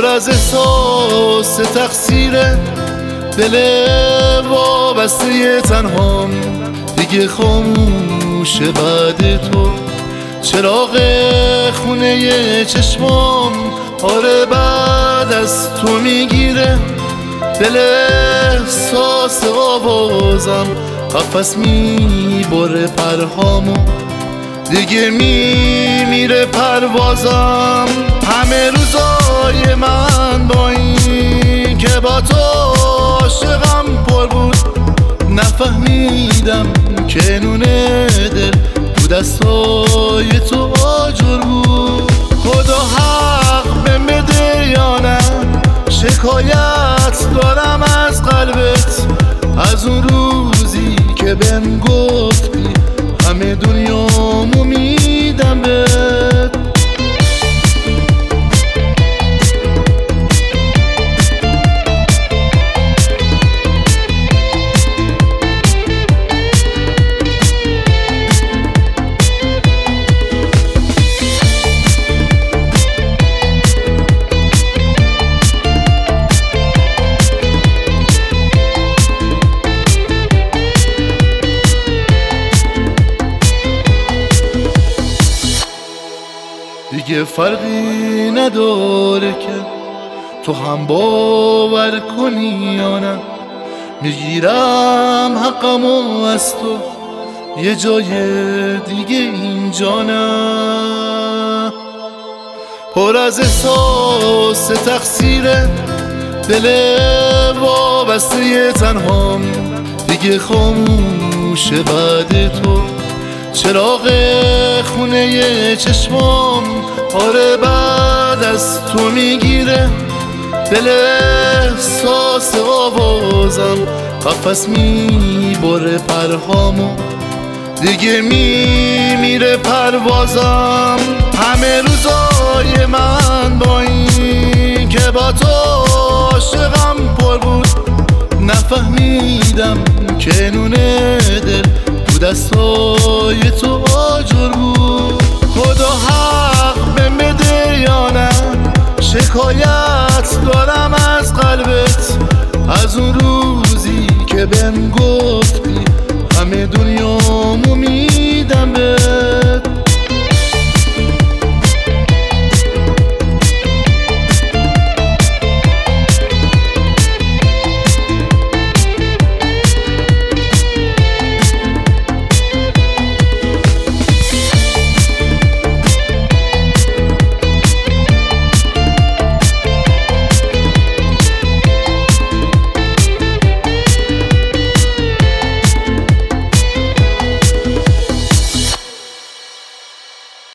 از احساس تقصیره، دل وابسته تنهام دیگه خاموشه بعد تو. چراغ خونه چشمام آره بعد از تو میگیره، دل احساس آوازم قفس میبره پرهامو، دیگه میمیره پروازم. همه روزای من با این که با تو عاشقم پر بود، نفهمیدم که نونه دل تو دستای تو آجر بود. خدا حق بهم بده یا نه، شکایت دارم از قلبت، از اون روزی که بهم گفتی همه دنیامو میدم بهت. دیگه فرقی نداره که تو هم باور کنی یا نه، میگیرم حقمو از تو یه جای دیگه اینجا نه. پر از احساس تقصیره، دل وابسته تنهام دیگه خاموشه بعد تو. چراغ خونه چشمام آره بعد از تو میگیره، دل احساس آوازم قفس میبره پرهامو، دیگه میمیره پروازم. همه روزای من با این که با تو عاشقم پر بود، نفهمیدم که نونه دل تو دستای تو آجر بود. خدا حق بهم بده یا نه، شکایت دارم از قلبت، از اون روزی که بهم گفتی همه دنیامو میدم بهت.